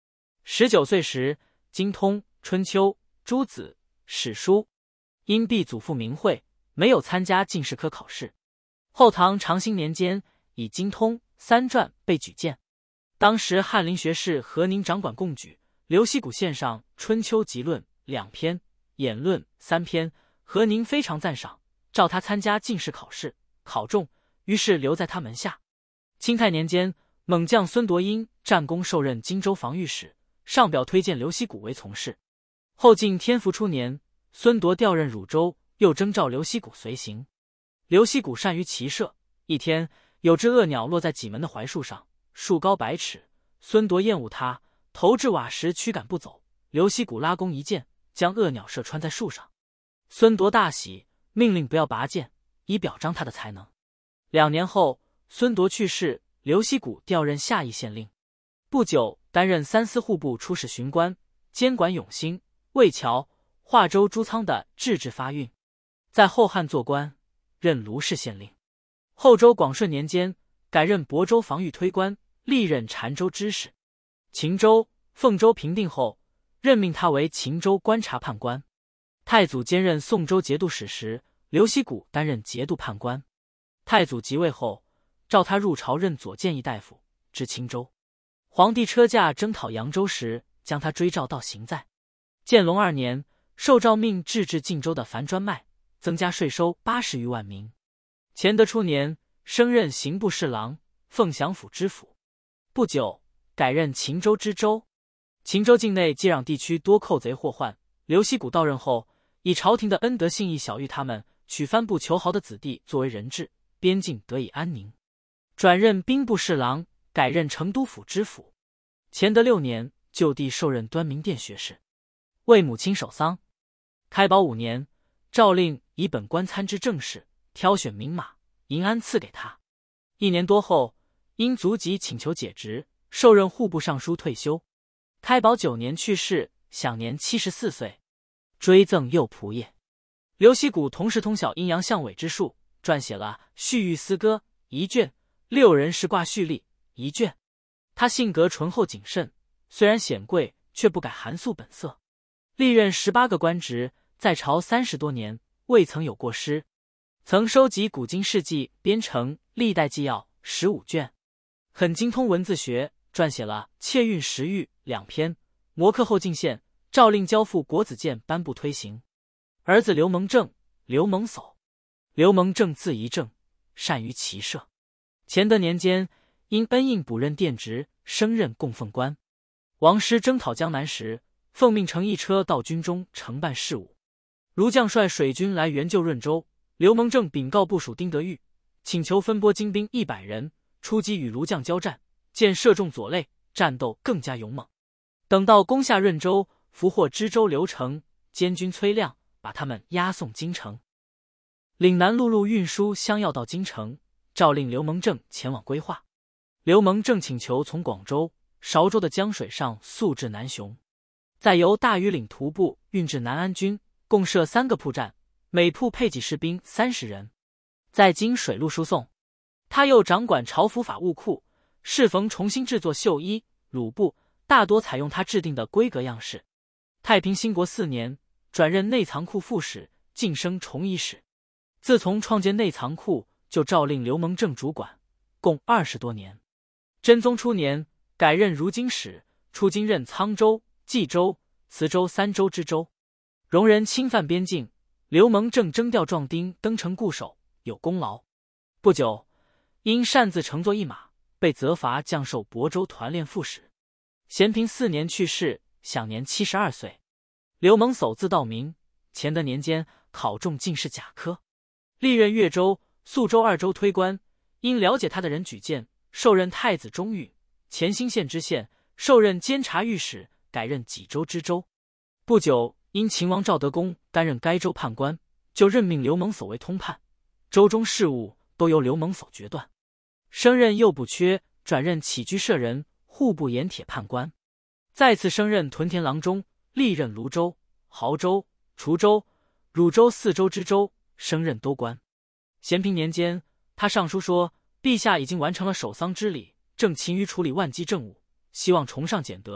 19岁时，精通《春秋》《诸子》史书。因避祖父名讳，没有参加进士科考试。后唐长兴年间，以精通三传被举荐。当时翰林学士何宁掌管贡举，刘希古献上《春秋集论》2篇，《演论》3篇，何宁非常赞赏，召他参加进士考试，考中，于是留在他门下。清太年间，猛将孙铎因战功受任荆州防御使，上表推荐刘希古为从事。后晋天福初年，孙铎调任汝州，又征召刘希古随行。刘希古善于骑射，一天有只恶鸟落在戟门的槐树上，树高100尺。孙铎厌恶它，投掷瓦石驱赶不走。刘希古拉弓一箭，将恶鸟射穿在树上。孙铎大喜，命令不要拔剑，以表彰他的才能。2年后，孙铎去世，刘希古调任下邑县令。不久，担任三司户部出使巡官，监管永兴、魏桥、华州诸仓的制置发运。在后汉做官，任卢氏县令。后周广顺年间，改任亳州防御推官，历任澶州知事。秦州、凤州平定后，任命他为秦州观察判官。太祖兼任宋州节度使时，刘希古担任节度判官。太祖即位后，召他入朝任左谏议大夫，知青州。皇帝车驾征讨扬州时，将他追召到行在。建隆2年，受诏命制治晋州的樊专卖，增加税收80余万民。乾德初年，升任刑部侍郎、凤翔府知府。不久，改任秦州知州。秦州境内接壤地区多寇贼祸患，刘希古到任后，以朝廷的恩德信义晓谕他们，取帆布求豪的子弟作为人质，边境得以安宁。转任兵部侍郎，改任成都府知府。乾德6年，就地受任端明殿学士，为母亲守丧。开宝5年，诏令以本官参知政事，挑选名马，银鞍赐给他。1年多后，因足疾请求解职，受任户部尚书退休。开宝9年去世，享年74岁。追赠右仆射。刘希古同时通晓阴阳相尾之术，撰写了《续玉思歌》1卷，《6人世卦序例》1卷。他性格醇厚谨慎，虽然显贵，却不改寒素本色。历任18个官职，在朝30多年，未曾有过失。曾收集古今事迹，编成《历代纪要》15卷。很精通文字学，撰写了《窃运时玉》2篇。摩克后进献，诏令交付国子监颁布推行。儿子刘蒙正、刘蒙叟。刘蒙正字仪正，善于骑射。乾德年间，因恩应补任殿职，升任供奉官。王师征讨江南时，奉命乘一车到军中承办事务。卢将率水军来援救润州，刘蒙正禀告部属丁德玉，请求分拨精兵100人，出击与卢将交战，见射中左肋，战斗更加勇猛。等到攻下润州，俘获知州刘成、监军崔亮，把他们押送京城。岭南陆路运输香药到京城，诏令刘蒙正前往规划。刘蒙正请求从广州、韶州的江水上速至南雄，再由大庾岭徒步运至南安军，共设3个铺站，每铺配给士兵30人，在经水路输送。他又掌管朝服法务库，适逢重新制作绣衣、鲁布，大多采用他制定的规格样式。太平兴国4年，转任内藏库副使，晋升崇仪使。自从创建内藏库，就诏令刘蒙正主管，共20多年。真宗初年，改任如经使，出京任沧州、冀州、磁州3州知州。戎人侵犯边境，刘蒙正征调壮丁登城固守，有功劳。不久，因擅自乘坐一马，被责罚降授亳州团练副使。咸平4年去世，享年72岁。刘蒙叟字道明，乾德年间考中进士甲科，历任越州、肃州2州推官。因了解他的人举荐，受任太子中御、乾兴县知县，受任监察御史，改任济州知州。不久，因秦王赵德公担任该州判官，就任命刘蒙叟为通判，州中事务都由刘蒙叟决断。升任右补缺，转任起居舍人、户部盐铁判官。再次升任屯田郎中，历任泸州、亳州、滁州、汝州4州知州，升任都官。咸平年间，他上书说，陛下已经完成了守丧之礼，正勤于处理万机政务，希望崇尚俭德，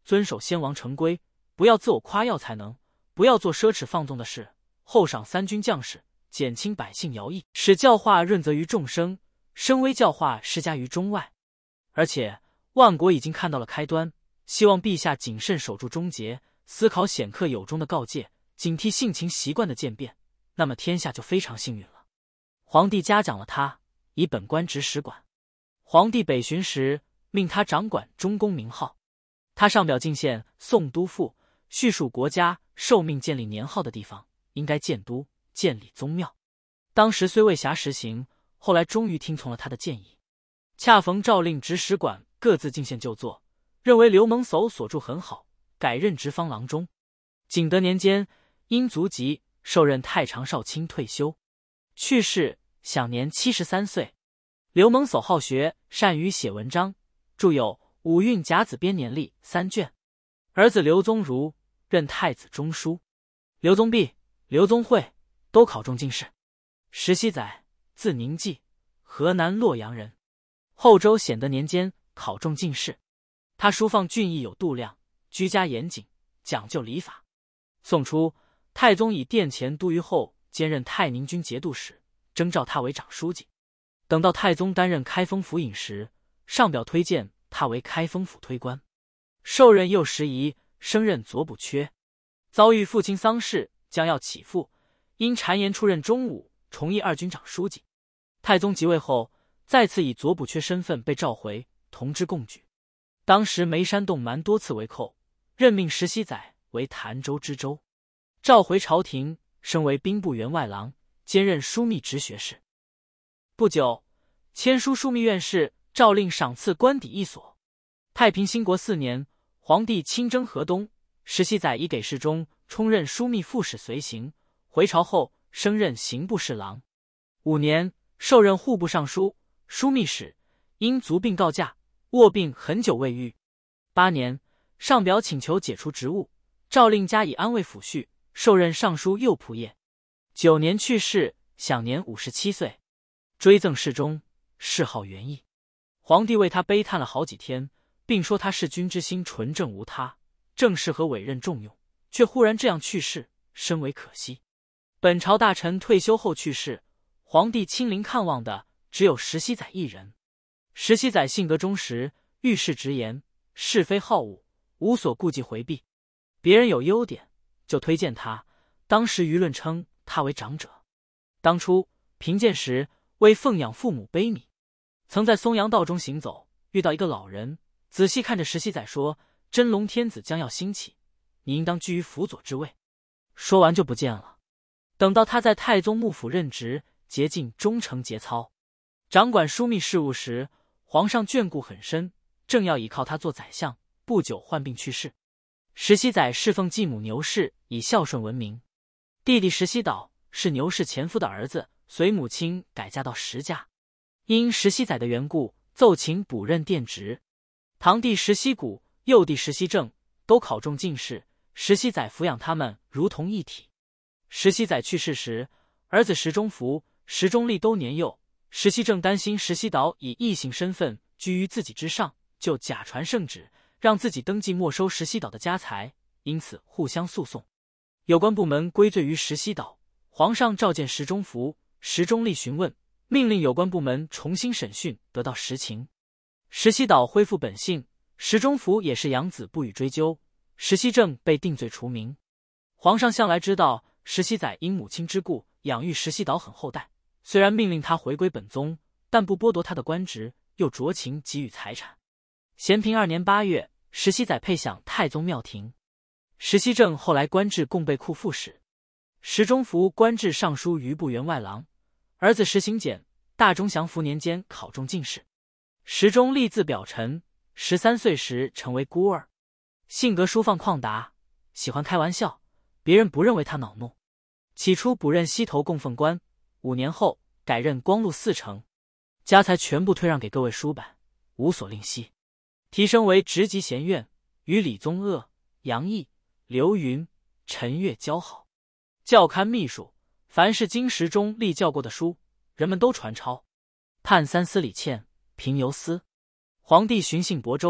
遵守先王成规，不要自我夸耀才能，不要做奢侈放纵的事，厚赏三军将士，减轻百姓徭役，使教化润泽于众生，深微教化施加于中外。而且万国已经看到了开端，希望陛下谨慎守住终结，思考显克有终的告诫，警惕性情习惯的渐变，那么天下就非常幸运了。皇帝嘉奖了他，以本官职使馆。皇帝北巡时，命他掌管中宫名号。他上表进献宋都赋，叙述国家受命建立年号的地方应该建都，建立宗庙。当时虽未暇实行，后来终于听从了他的建议。恰逢诏令直使馆各自进献就座，认为刘蒙叟所著很好，改任直方郎中。景德年间，因卒疾，受任太常少卿退休，去世，享年73岁。刘蒙叟好学，善于写文章，著有《五运甲子编年历》3卷。儿子刘宗儒任太子中书，刘宗弼、刘宗慧都考中进士。石熙载，字宁纪，河南洛阳人，后周显德年间考中进士。他书放俊逸有度量，居家严谨，讲究礼法。宋初，太宗以殿前都虞候兼任太宁军节度使，征召他为长书记。等到太宗担任开封府尹时，上表推荐他为开封府推官。受任又时宜，升任左补阙。遭遇父亲丧事，将要起复，因谗言出任中武，重议2军长书记。太宗即位后，再次以左补阙身份被召回，同之共举。当时眉山洞蛮多次围寇，任命石熙载为潭州知州，召回朝廷，升为兵部员外郎，兼任枢密直学士。不久，签书枢密院事，诏令赏赐官邸1所。太平兴国4年，皇帝亲征河东，石熙载已给事中充任枢密副使随行，回朝后升任刑部侍郎。5年，受任户部尚书、枢密使，因卒病告假，卧病很久未愈。8年，上表请求解除职务，诏令加以安慰抚恤，受任尚书右仆射。9年去世，享年57岁。追赠侍中，谥号元义。皇帝为他悲叹了好几天，并说他弑君之心纯正无他，正适合委任重用，却忽然这样去世，深为可惜。本朝大臣退休后去世，皇帝亲临看望的只有石熙载一人。石熙载性格忠实，遇事直言，是非好恶无所顾忌回避。别人有优点就推荐他，当时舆论称他为长者。当初贫贱时为奉养父母悲悯，曾在松阳道中行走，遇到一个老人，仔细看着石熙载说：“真龙天子将要兴起，你应当居于辅佐之位。”说完就不见了。等到他在太宗幕府任职，竭尽忠诚节操，掌管枢密事务时，皇上眷顾很深，正要倚靠他做宰相，不久患病去世。石熙载侍奉继母牛氏，以孝顺闻名。弟弟石熙岛是牛氏前夫的儿子，随母亲改嫁到石家。因石熙载的缘故，奏请补任殿职。堂弟石熙谷、幼弟石熙正都考中进士，石熙载抚养他们如同一体。石熙载去世时，儿子石中福、石中立都年幼，石熙正担心石熙岛以异姓身份居于自己之上，就假传圣旨，让自己登记没收石熙岛的家财，因此互相诉讼。有关部门归罪于石熙岛，皇上召见石中福、石中立询问，命令有关部门重新审讯，得到实情。石熙岛恢复本姓，石中福也是养子，不予追究。石熙正被定罪除名。皇上向来知道石熙载因母亲之故养育石熙岛很厚待，虽然命令他回归本宗，但不剥夺他的官职，又酌情给予财产。咸平2年8月，石熙载配享太宗庙庭。石熙正后来官至贡备库副使，石中福官至尚书余部员外郎。儿子石行俭，大中祥符年间考中进士。石中立字表臣，13岁时成为孤儿，性格疏放旷达，喜欢开玩笑，别人不认为他恼怒。起初补任西头供奉官，5年后改任光禄4丞，家财全部推让给各位书版，无所吝惜。提升为直级贤院，与李宗鄂、杨毅、刘云、陈悦交好。教刊秘书，凡是经石中立教过的书，人们都传抄。判3司李倩、平游司。皇帝巡幸亳州，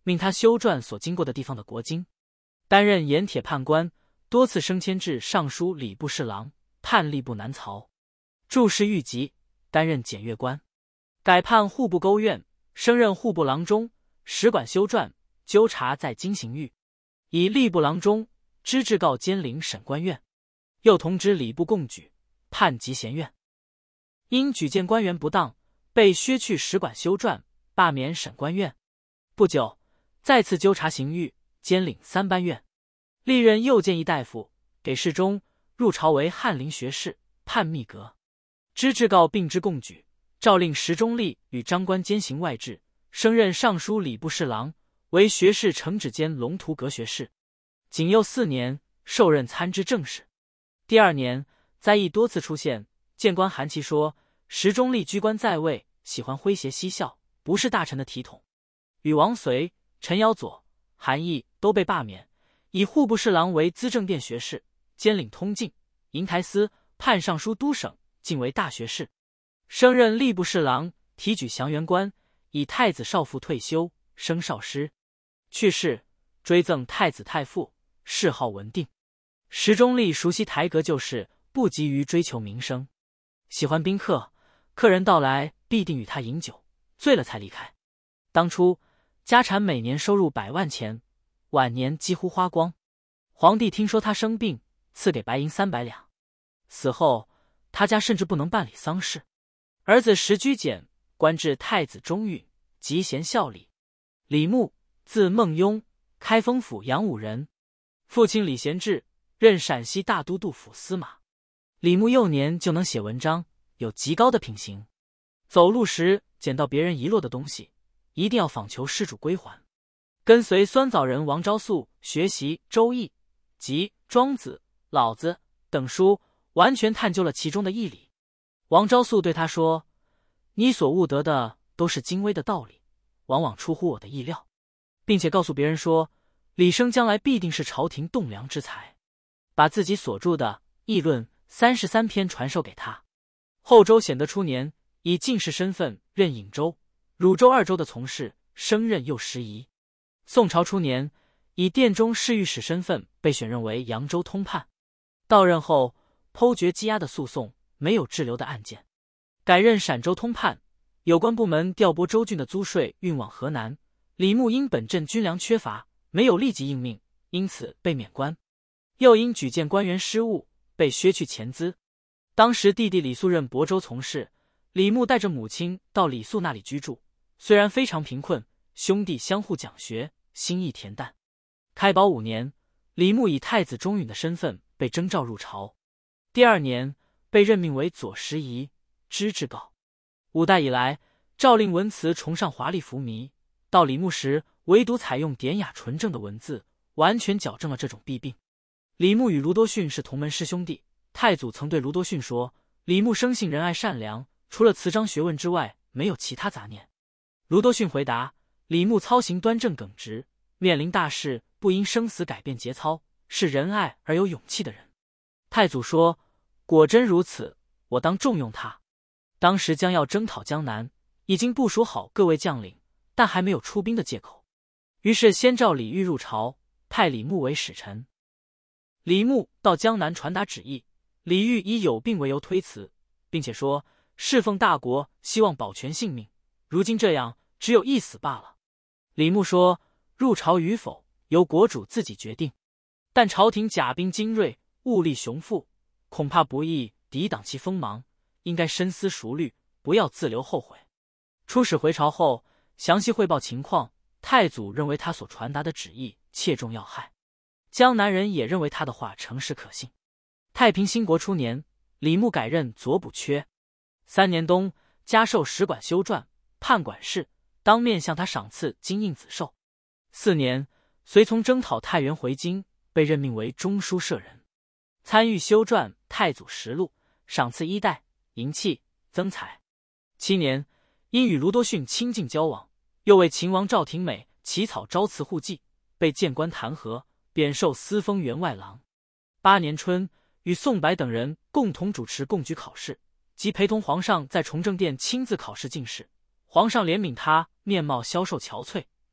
命他修撰所经过的地方的国经，担任盐铁判官，多次升迁至尚书礼部侍郎，判吏部南曹，注释狱籍，担任检阅官，改判户部钩院，升任户部郎中，使管修撰，纠察在京刑狱，以吏部郎中知制告监领审官院，又同知礼部贡举，判集贤院。因举荐官员不当，被削去使管修撰，罢免审官院。不久，再次纠察刑狱，兼领3班院，历任右谏议大夫，给事中，入朝为翰林学士，判秘阁，知制告并知贡举，诏令石中立与张官兼行外制，升任尚书礼部侍郎，为学士承旨兼龙图阁学士。景佑4年，受任参知政事。第2年，灾异多次出现，谏官韩琦说，石中立居官在位，喜欢诙谐嬉笑，不是大臣的体统。与王绥、陈尧佐、韩毅都被罢免，以户部侍郎为资政殿学士，兼领通禁、银台司，判尚书都省，晋为大学士，升任吏部侍郎，提举降元官，以太子少傅退休，升少师。去世，追赠太子太傅，谥号文定。石中立熟悉台阁旧事，不急于追求名声，喜欢宾客，客人到来必定与他饮酒，醉了才离开。当初家产每年收入100万钱，晚年几乎花光。皇帝听说他生病，赐给白银300两。死后，他家甚至不能办理丧事。儿子石居简官至太子中御，极贤孝礼。李牧，字孟雍，开封府阳武人。父亲李贤志任陕西大都督府司马。李牧幼年就能写文章，有极高的品行。走路时捡到别人遗落的东西，一定要访求失主归还。跟随酸枣人王昭素学习《周易》及《庄子》《老子》等书，完全探究了其中的义理。王昭素对他说，你所悟得的都是精微的道理，往往出乎我的意料，并且告诉别人说，李生将来必定是朝廷栋梁之才，把自己所著的《议论》33篇传授给他。后周显德初年，以进士身份任颍州、汝州2州的从事，升任右拾遗。宋朝初年，以殿中侍御史身份被选任为扬州通判。到任后，剖决积压的诉讼，没有滞留的案件，改任陕州通判。有关部门调拨州郡的租税运往河南，李牧因本镇军粮缺乏，没有立即应命，因此被免官。又因举荐官员失误，被削去钱资。当时弟弟李肃任亳州从事，李牧带着母亲到李肃那里居住，虽然非常贫困，兄弟相互讲学，心意恬淡。开宝5年，李牧以太子中允的身份被征召入朝。第2年，被任命为左拾遗，知制告。5代以来，诏令文辞崇尚华丽浮靡，到李牧时，唯独采用典雅纯正的文字，完全矫正了这种弊病。李牧与卢多逊是同门师兄弟，太祖曾对卢多逊说，李牧生性仁爱善良，除了词章学问之外，没有其他杂念。卢多逊回答，李牧操行端正耿直，面临大事不因生死改变节操，是仁爱而有勇气的人。太祖说，果真如此，我当重用他。当时将要征讨江南，已经部署好各位将领，但还没有出兵的借口，于是先召李煜入朝，派李牧为使臣。李牧到江南传达旨意，李煜以有病为由推辞，并且说，侍奉大国，希望保全性命，如今这样，只有一死罢了。李牧说，入朝与否，由国主自己决定，但朝廷甲兵精锐，物力雄富，恐怕不易抵挡其锋芒，应该深思熟虑，不要自留后悔。出使回朝后，详细汇报情况，太祖认为他所传达的旨意切中要害，江南人也认为他的话诚实可信。太平兴国初年，李牧改任左补阙。3年冬，加授使馆修撰、判管事，当面向他赏赐金印子绶。4年，随从征讨太原回京，被任命为中书舍人，参与修撰《太祖实录》，赏赐衣带、银器、增彩。7年，因与卢多逊亲近交往，又为秦王赵廷美起草招赐户记，被谏官弹劾，贬授司封员外郎。8年春，与宋柏等人共同主持贡举考试，即陪同皇上在崇政殿亲自考试进士。皇上怜悯他面貌消瘦憔悴，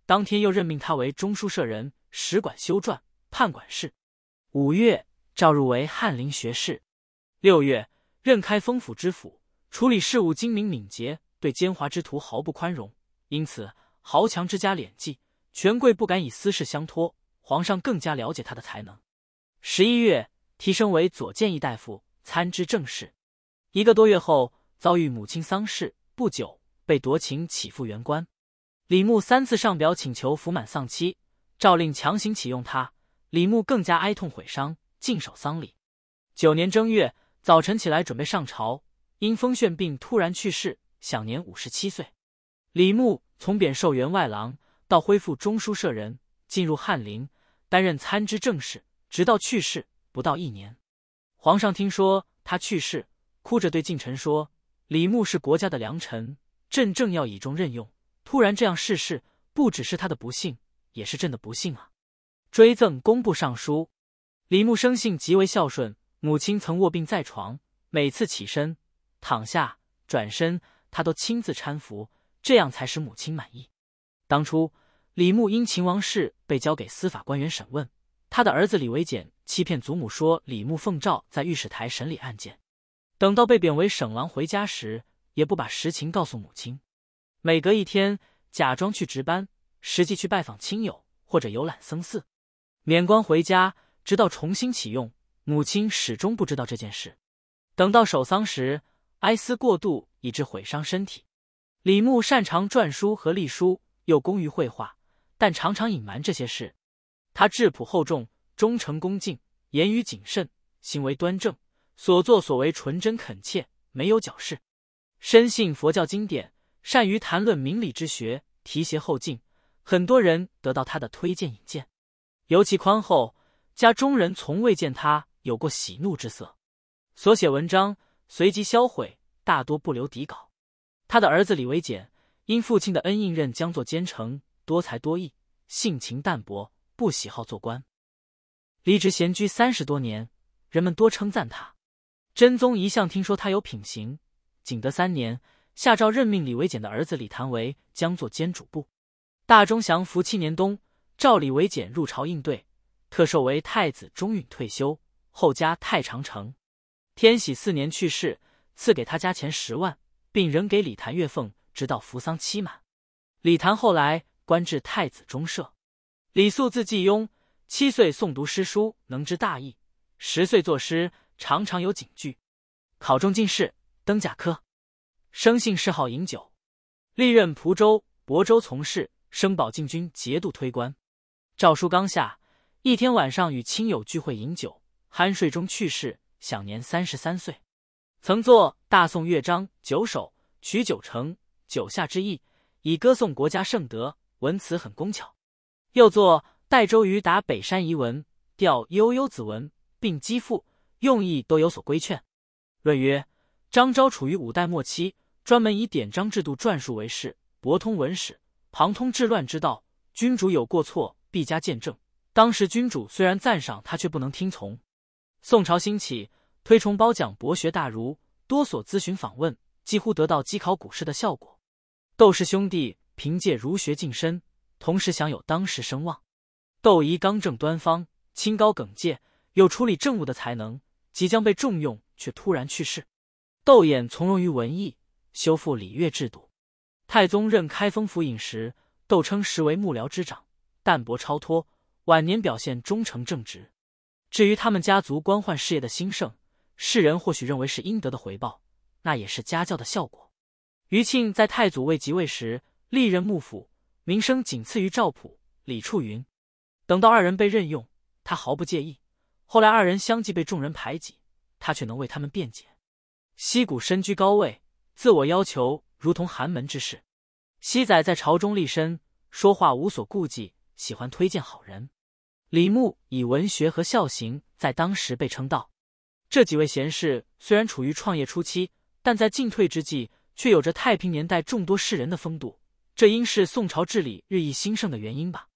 当天又任命他为中书舍人、使馆修撰、判管事。5月，召入为翰林学士。6月，任开封府知府，处理事务精明敏捷，对奸猾之徒毫不宽容，因此豪强之家敛迹，权贵不敢以私事相托，皇上更加了解他的才能。11月，提升为左谏议大夫，参知政事。1个多月后，遭遇母亲丧事，不久被夺请起复原官。李牧3次上表请求服满丧期，诏令强行启用他，李牧更加哀痛悔伤，尽守丧礼。9年正月，早晨起来准备上朝，因风眩病突然去世，享年57岁。李牧从贬授员外郎到恢复中书舍人，进入翰林，担任参知政事，直到去世不到1年。皇上听说他去世，哭着对近臣说：“李牧是国家的良臣，朕正要倚重任用，突然这样逝世，不只是他的不幸，也是朕的不幸啊。”追赠工部尚书。李牧生性极为孝顺，母亲曾卧病在床，每次起身、躺下、转身，他都亲自搀扶，这样才使母亲满意。当初李牧因秦王事被交给司法官员审问，他的儿子李维简欺骗祖母说李牧奉诏在御史台审理案件，等到被贬为省郎回家时，也不把实情告诉母亲，每隔1天假装去值班，实际去拜访亲友或者游览僧寺。免官回家，直到重新启用，母亲始终不知道这件事。等到守丧时，哀思过度，以致毁伤身体。李牧擅长篆书和隶书，又工于绘画，但常常隐瞒这些事。他质朴厚重，忠诚恭敬，言语谨慎，行为端正，所作所为纯真恳切，没有矫饰。深信佛教经典，善于谈论明理之学，提携后进，很多人得到他的推荐引荐。尤其宽厚，家中人从未见他有过喜怒之色。所写文章随即销毁，大多不留底稿。他的儿子李维简因父亲的恩应任将作监丞，多才多艺，性情淡泊，不喜好做官。离职闲居30多年，人们多称赞他。真宗一向听说他有品行，景德3年，下诏任命李维简的儿子李谭为将作监主簿。大中祥符7年冬，召李维简入朝应对，特授为太子中允退休，后加太常丞。天禧4年去世，赐给他家钱10万，并仍给李谭月俸，直到服丧期满。李谭后来官至太子中舍。李肃字季雍，7岁诵读诗书，能知大义，10岁作诗，常常有警句。考中进士，登甲科。生性嗜好饮酒，历任蒲州、亳州从事，升保禁军节度推官。诏书刚下，一天晚上与亲友聚会饮酒，酣睡中去世，享年33岁。曾作大宋乐章9首，取9成，九下之意，以歌颂国家圣德，文辞很工巧。又作代周瑜打北山遗文，调悠悠子文，并积赋，用意都有所规劝。论曰：张昭处于5代末期，专门以典章制度撰述为事，博通文史，旁通治乱之道，君主有过错必加见证。当时君主虽然赞赏他，却不能听从。宋朝兴起，推崇褒奖博学大儒，多所咨询访问，几乎得到稽考古试的效果。窦氏兄弟凭借儒学晋身，同时享有当时声望。窦仪刚正端方，清高耿介，有处理政务的才能，即将被重用，却突然去世。窦衍从容于文艺，修复礼乐制度。太宗任开封府尹时，窦称实为幕僚之长，淡泊超脱，晚年表现忠诚正直。至于他们家族官宦事业的兴盛，世人或许认为是应得的回报，那也是家教的效果。余庆在太祖未即位时，历任幕府，名声仅次于赵普、李处云。等到2人被任用，他毫不介意。后来2人相继被众人排挤，他却能为他们辩解。西谷身居高位，自我要求如同寒门之士。西载在朝中立身，说话无所顾忌，喜欢推荐好人。李牧以文学和孝行在当时被称道。这几位贤士虽然处于创业初期，但在进退之际却有着太平年代众多士人的风度，这应是宋朝治理日益兴盛的原因吧。